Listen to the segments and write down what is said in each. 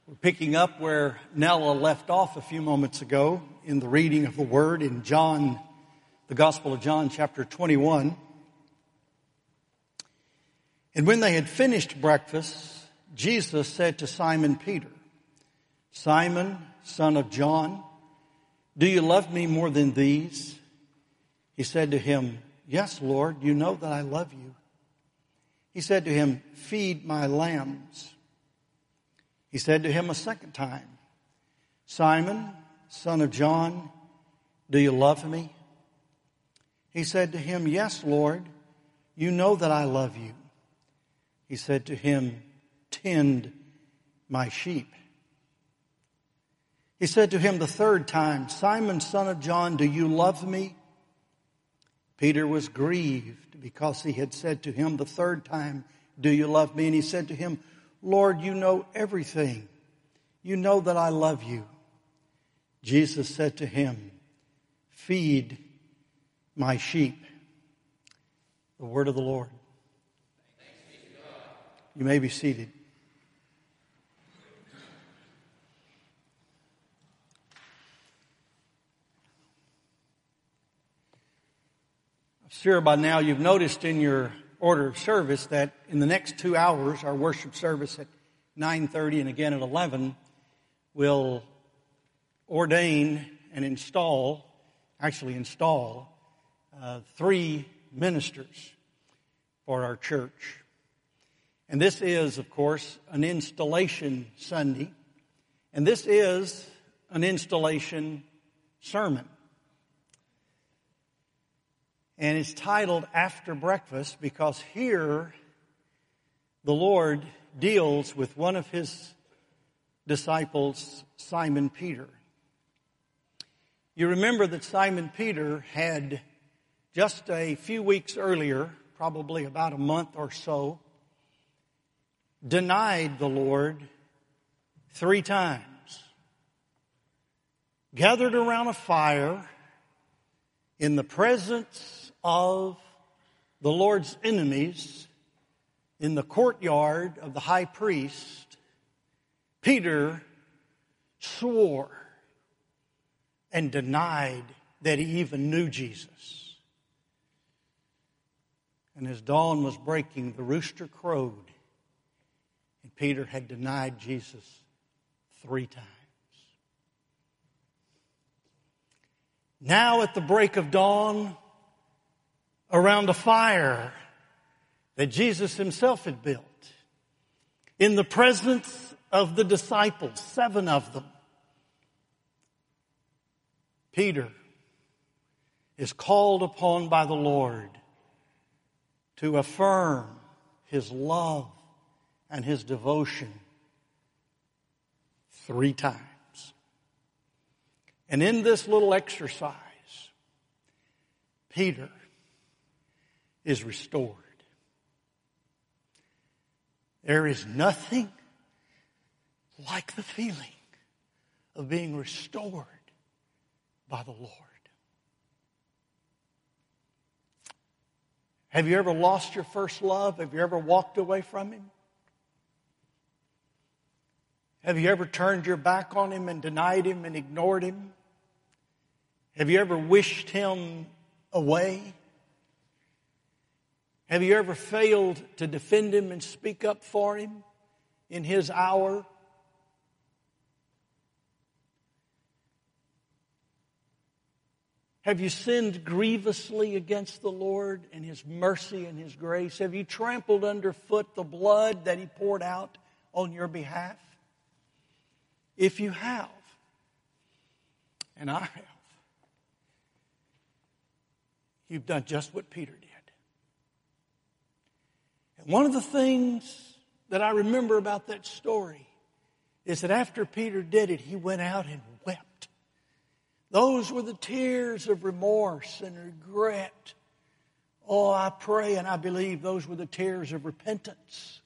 We're picking up where Nella left off a few moments ago in the reading of the Word in John, the Gospel of John, chapter 21. And when they had finished breakfast, Jesus said to Simon Peter, "Simon, son of John, do you love me more than these?" He said to him, "Yes, Lord, you know that I love you." He said to him, "Feed my lambs." He said to him a second time, "Simon, son of John, do you love me?" He said to him, "Yes, Lord, you know that I love you." He said to him, "Tend my sheep." He said to him the third time, "Simon, son of John, do you love me?" Peter was grieved because he had said to him the third time, "Do you love me?" And he said to him, "Lord, you know everything. You know that I love you." Jesus said to him, "Feed my sheep." The word of the Lord. You may be seated. I'm sure by now you've noticed in your order of service that in the next 2 hours, our worship service at 9:30 and again at 11 will ordain and install 3 ministers for our church. And this is, of course, an installation Sunday. And this is an installation sermon. And it's titled After Breakfast because here the Lord deals with one of his disciples, Simon Peter. You remember that Simon Peter had just a few weeks earlier, probably about a month or so, denied the Lord 3 times. Gathered around a fire in the presence of the Lord's enemies in the courtyard of the high priest, Peter swore and denied that he even knew Jesus. And as dawn was breaking, the rooster crowed, and Peter had denied Jesus 3 times. Now at the break of dawn, around a fire that Jesus himself had built, in the presence of the disciples, 7 of them, Peter is called upon by the Lord to affirm his love and his devotion 3 times. And in this little exercise, Peter is restored. There is nothing like the feeling of being restored by the Lord. Have you ever lost your first love? Have you ever walked away from him? Have you ever turned your back on him and denied him and ignored him? Have you ever wished him away? Have you ever failed to defend him and speak up for him in his hour? Have you sinned grievously against the Lord and his mercy and his grace? Have you trampled underfoot the blood that he poured out on your behalf? If you have, and I have, you've done just what Peter did. And one of the things that I remember about that story is that after Peter did it, he went out and wept. Those were the tears of remorse and regret. Oh, I pray and I believe those were the tears of repentance.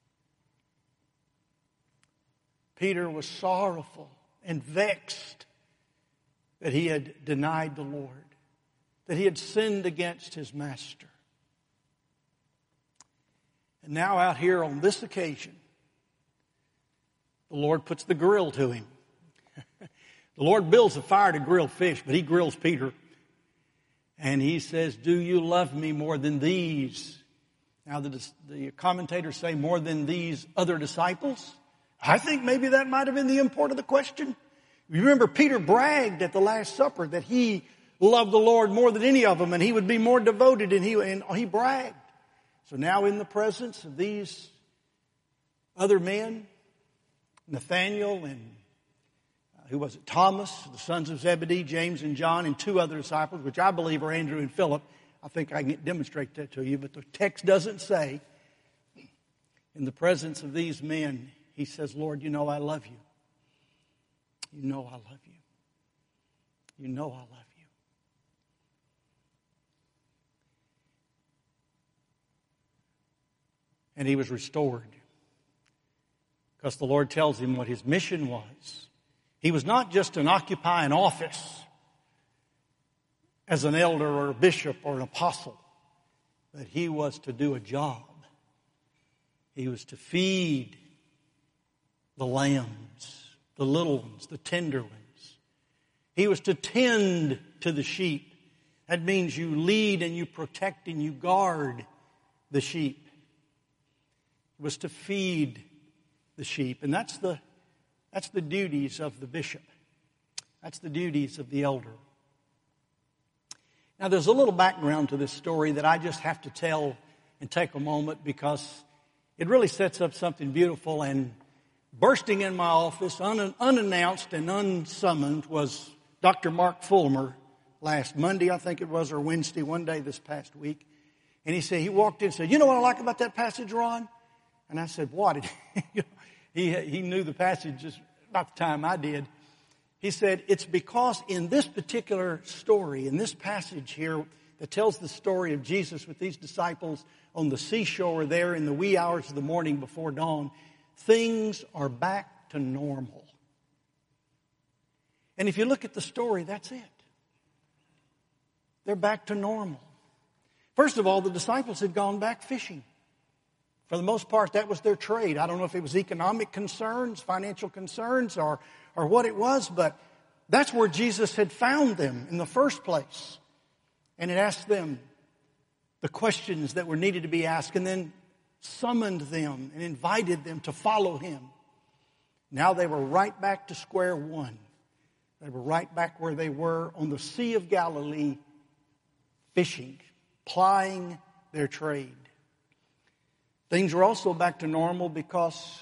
Peter was sorrowful and vexed that he had denied the Lord, that he had sinned against his master. And now out here on this occasion, the Lord puts the grill to him. The Lord builds a fire to grill fish, but he grills Peter. And he says, do you love me more than these? Now the commentators say more than these other disciples. I think maybe that might have been the import of the question. You remember Peter bragged at the Last Supper that he loved the Lord more than any of them and he would be more devoted, and he bragged. So now in the presence of these other men, Nathaniel and who was it? Thomas, the sons of Zebedee, James and John, and two other disciples, which I believe are Andrew and Philip. I think I can demonstrate that to you, but the text doesn't say. In the presence of these men, he says, Lord, you know I love you. You know I love you. You know I love you. And he was restored because the Lord tells him what his mission was. He was not just an occupying office as an elder or a bishop or an apostle, but he was to do a job. He was to feed the lambs, the little ones, the tender ones. He was to tend to the sheep. That means you lead and you protect and you guard the sheep. He was to feed the sheep, and that's the duties of the bishop. That's the duties of the elder. Now there's a little background to this story that I just have to tell and take a moment because it really sets up something beautiful. And bursting in my office unannounced and unsummoned was Dr. Mark Fulmer last Monday, I think it was, or Wednesday, one day this past week. And he walked in and said, you know what I like about that passage, Ron? And I said, what? He knew the passage just about the time I did. He said, it's because in this particular story, in this passage here that tells the story of Jesus with these disciples on the seashore there in the wee hours of the morning before dawn, things are back to normal. And if you look at the story, that's it. They're back to normal. First of all, the disciples had gone back fishing. For the most part, that was their trade. I don't know if it was economic concerns, financial concerns, or what it was, but that's where Jesus had found them in the first place. And had asked them the questions that were needed to be asked, and then summoned them and invited them to follow him. Now they were right back to square one. They were right back where they were on the Sea of Galilee, fishing, plying their trade. Things were also back to normal because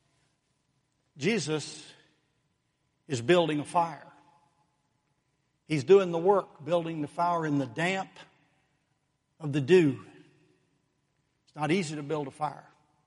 Jesus is building a fire. He's doing the work, building the fire in the damp of the dew. It's not easy to build a fire.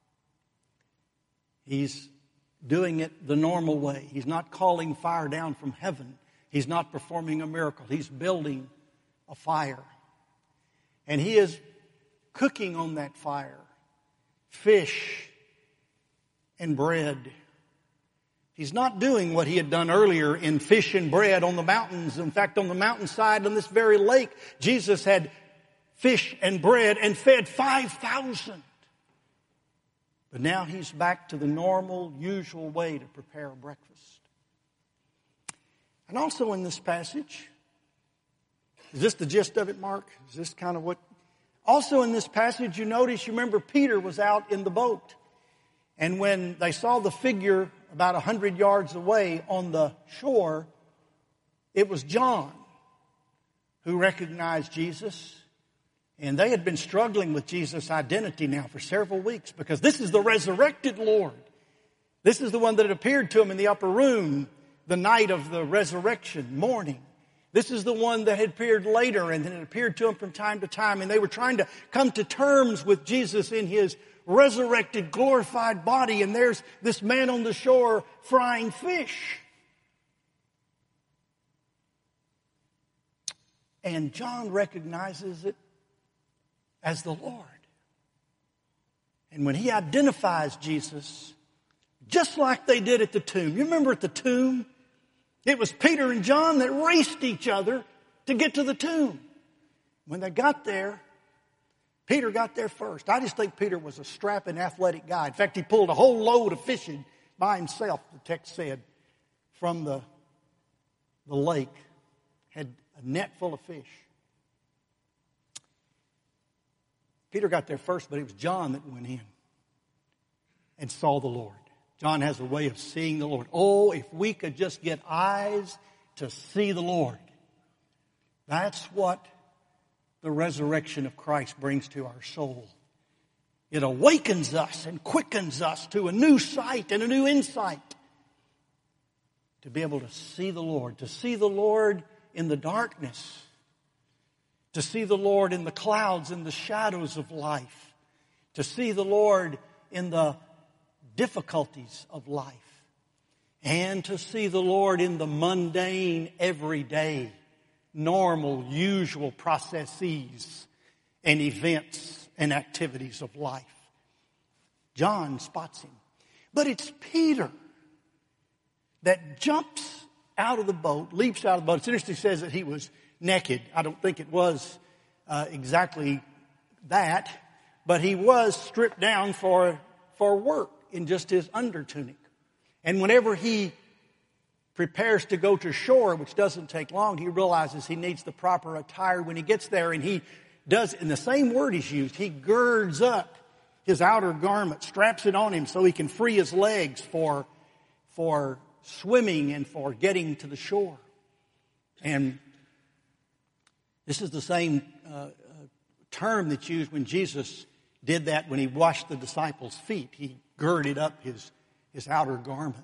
He's doing it the normal way. He's not calling fire down from heaven. He's not performing a miracle. He's building a fire. And he is cooking on that fire fish and bread. He's not doing what he had done earlier in fish and bread on the mountains. In fact, on the mountainside on this very lake, Jesus had fish and bread and fed 5,000. But now he's back to the normal, usual way to prepare a breakfast. And also in this passage, is this the gist of it, Mark? Is this kind of what? Also in this passage, you remember Peter was out in the boat. And when they saw the figure about 100 yards away on the shore, it was John who recognized Jesus. And they had been struggling with Jesus' identity now for several weeks because this is the resurrected Lord. This is the one that had appeared to him in the upper room the night of the resurrection morning. This is the one that had appeared later and then it appeared to him from time to time. And they were trying to come to terms with Jesus in his resurrected, glorified body. And there's this man on the shore frying fish. And John recognizes it as the Lord. And when he identifies Jesus, just like they did at the tomb. You remember at the tomb? It was Peter and John that raced each other to get to the tomb. When they got there, Peter got there first. I just think Peter was a strapping, athletic guy. In fact, he pulled a whole load of fishing by himself, the text said, from the lake, had a net full of fish. Peter got there first, but it was John that went in and saw the Lord. John has a way of seeing the Lord. Oh, if we could just get eyes to see the Lord. That's what the resurrection of Christ brings to our soul. It awakens us and quickens us to a new sight and a new insight. To be able to see the Lord in the darkness, to see the Lord in the clouds and the shadows of life, to see the Lord in the difficulties of life, and to see the Lord in the mundane, everyday, normal, usual processes and events and activities of life. John spots him. But it's Peter that jumps out of the boat, leaps out of the boat. It's interesting, it says that he was naked. I don't think it was exactly that, but he was stripped down for work in just his undertunic. And whenever he prepares to go to shore, which doesn't take long, he realizes he needs the proper attire when he gets there, and he does, in the same word he's used, he girds up his outer garment, straps it on him so he can free his legs for swimming and for getting to the shore. And this is the same term that's used when Jesus did that when he washed the disciples' feet. He girded up his outer garment.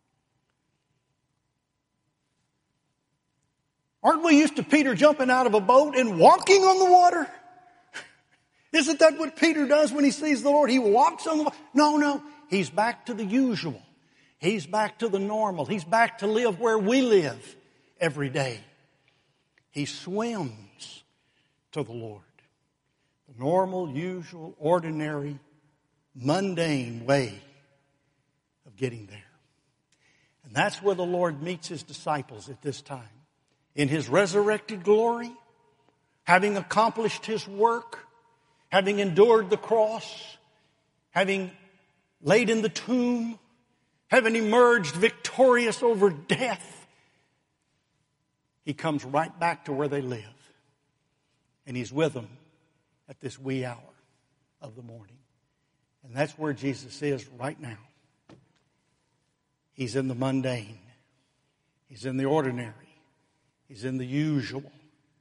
Aren't we used to Peter jumping out of a boat and walking on the water? Isn't that what Peter does when he sees the Lord? He walks on the water. No. He's back to the usual. He's back to the normal. He's back to live where we live every day. He swims to the Lord. The normal, usual, ordinary, mundane way of getting there. And that's where the Lord meets his disciples at this time. In his resurrected glory, having accomplished his work, having endured the cross, having laid in the tomb, having emerged victorious over death, he comes right back to where they live. And he's with them at this wee hour of the morning. And that's where Jesus is right now. He's in the mundane. He's in the ordinary. He's in the usual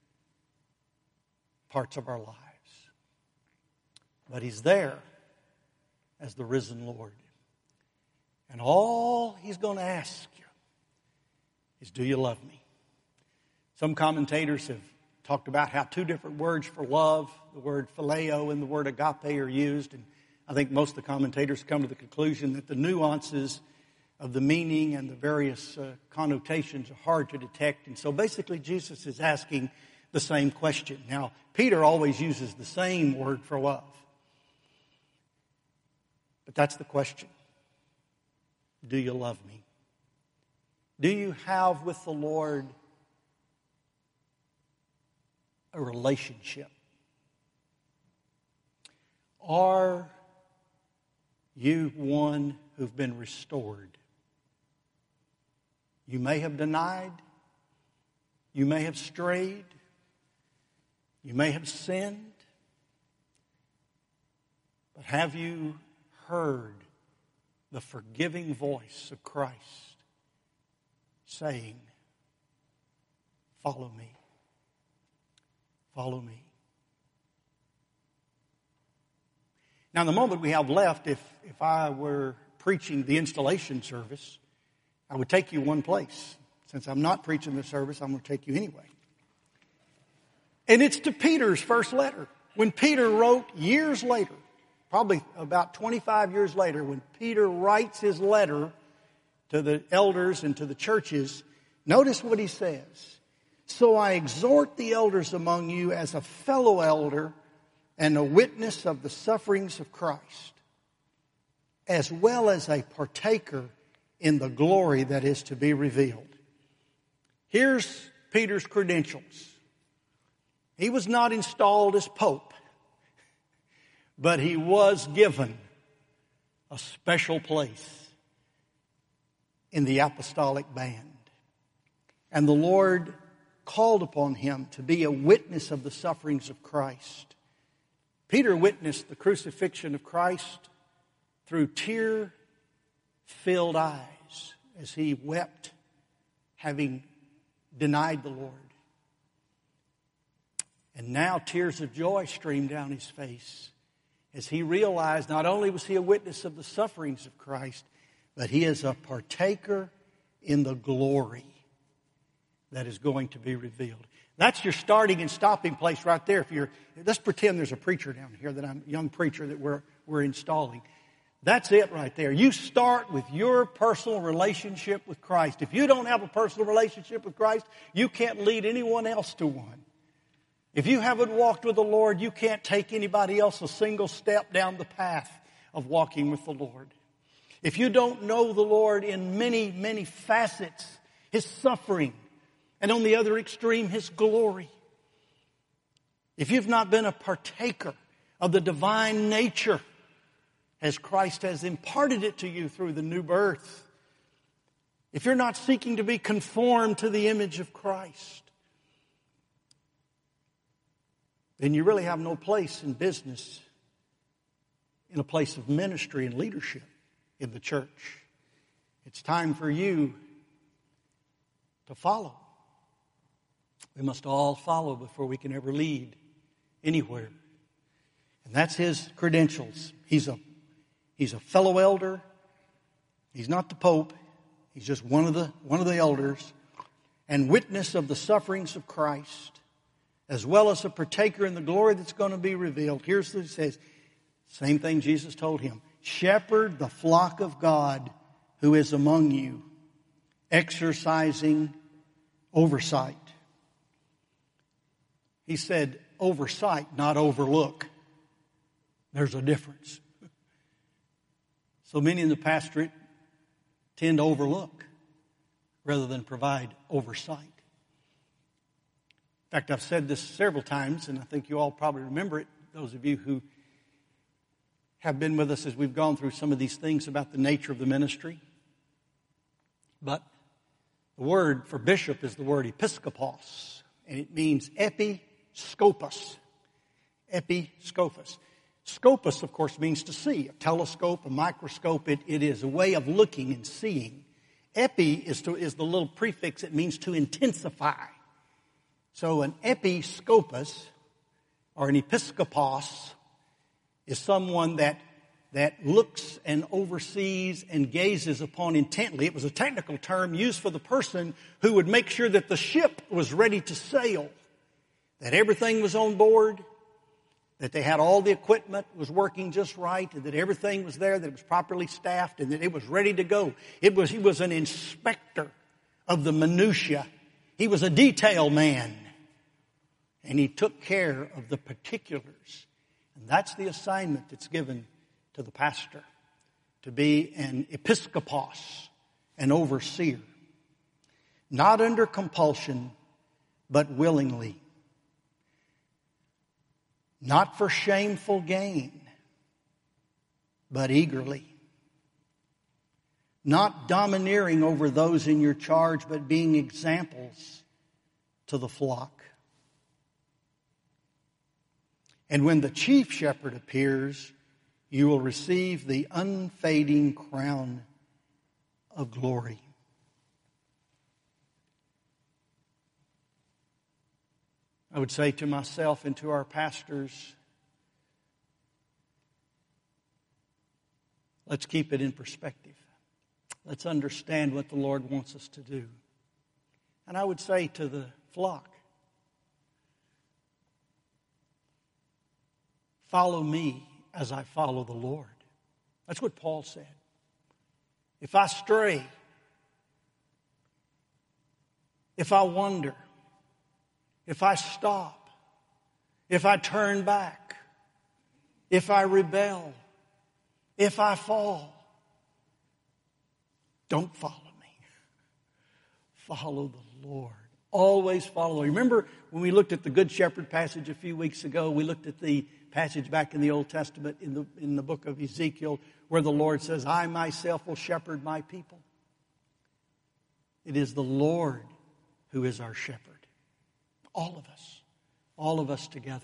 parts of our lives. But he's there as the risen Lord. And all he's going to ask you is, do you love me? Some commentators have talked about how two different words for love, the word phileo and the word agape, are used. And I think most of the commentators come to the conclusion that the nuances of the meaning and the various connotations are hard to detect. And so basically Jesus is asking the same question. Now, Peter always uses the same word for love. But that's the question. Do you love me? Do you have with the Lord a relationship? Are you one who've been restored? You may have denied. You may have strayed. You may have sinned. But have you heard the forgiving voice of Christ saying, follow me. Follow me. Now, in the moment we have left, if I were preaching the installation service, I would take you one place. Since I'm not preaching the service, I'm going to take you anyway. And it's to Peter's first letter. When Peter wrote years later, probably about 25 years later, when Peter writes his letter to the elders and to the churches, notice what he says. So I exhort the elders among you as a fellow elder and a witness of the sufferings of Christ, as well as a partaker in the glory that is to be revealed. Here's Peter's credentials. He was not installed as Pope, but he was given a special place in the apostolic band. And the Lord called upon him to be a witness of the sufferings of Christ. Peter witnessed the crucifixion of Christ through tear-filled eyes as he wept, having denied the Lord. And now tears of joy streamed down his face as he realized not only was he a witness of the sufferings of Christ, but he is a partaker in the glory that is going to be revealed. That's your starting and stopping place right there. Let's pretend there's a preacher down here, that I'm a young preacher that we're installing. That's it right there. You start with your personal relationship with Christ. If you don't have a personal relationship with Christ, you can't lead anyone else to one. If you haven't walked with the Lord, you can't take anybody else a single step down the path of walking with the Lord. If you don't know the Lord in many, many facets, His suffering, and on the other extreme, His glory. If you've not been a partaker of the divine nature as Christ has imparted it to you through the new birth, if you're not seeking to be conformed to the image of Christ, then you really have no place in business, in a place of ministry and leadership in the church. It's time for you to follow. We must all follow before we can ever lead anywhere. And that's his credentials. He's a fellow elder. He's not the Pope. He's just one of the elders, and witness of the sufferings of Christ, as well as a partaker in the glory that's going to be revealed. Here's what it says. Same thing Jesus told him. Shepherd the flock of God who is among you, exercising oversight. He said oversight, not overlook. There's a difference. So many in the pastorate tend to overlook rather than provide oversight. In fact, I've said this several times, and I think you all probably remember it, those of you who have been with us as we've gone through some of these things about the nature of the ministry. But the word for bishop is the word episkopos, and it means episcopus. Episcopus. Scopus, of course, means to see. A telescope, a microscope, it is a way of looking and seeing. Epi is the little prefix. It means to intensify. So an episcopus or an episkopos is someone that looks and oversees and gazes upon intently. It was a technical term used for the person who would make sure that the ship was ready to sail, that everything was on board, that they had all the equipment was working just right, and that everything was there, that it was properly staffed, and that it was ready to go. He was an inspector of the minutiae. He was a detail man, and he took care of the particulars. And that's the assignment that's given to the pastor, to be an episkopos, an overseer. Not under compulsion, but willingly. Not for shameful gain, but eagerly. Not domineering over those in your charge, but being examples to the flock. And when the chief shepherd appears, you will receive the unfading crown of glory. I would say to myself and to our pastors, let's keep it in perspective. Let's understand what the Lord wants us to do. And I would say to the flock, follow me as I follow the Lord. That's what Paul said. If I stray, if I wander, if I stop, if I turn back, if I rebel, if I fall, don't follow me. Follow the Lord. Always follow. Remember when we looked at the Good Shepherd passage a few weeks ago, we looked at the passage back in the Old Testament in the book of Ezekiel where the Lord says, I myself will shepherd my people. It is the Lord who is our shepherd. All of us together.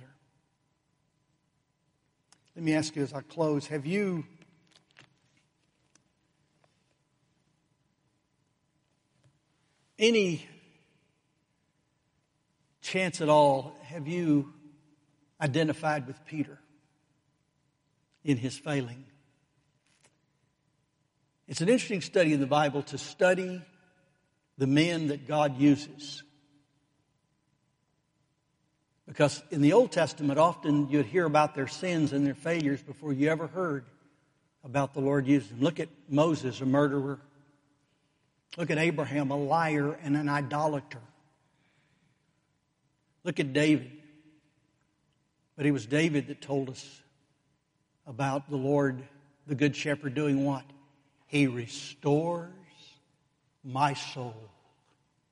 Let me ask you as I close, have you any chance at all, have you identified with Peter in his failing? It's an interesting study in the Bible to study the men that God uses. Because in the Old Testament, often you'd hear about their sins and their failures before you ever heard about the Lord using them. Look at Moses, a murderer. Look at Abraham, a liar and an idolater. Look at David. But it was David that told us about the Lord, the Good Shepherd, doing what? He restores my soul.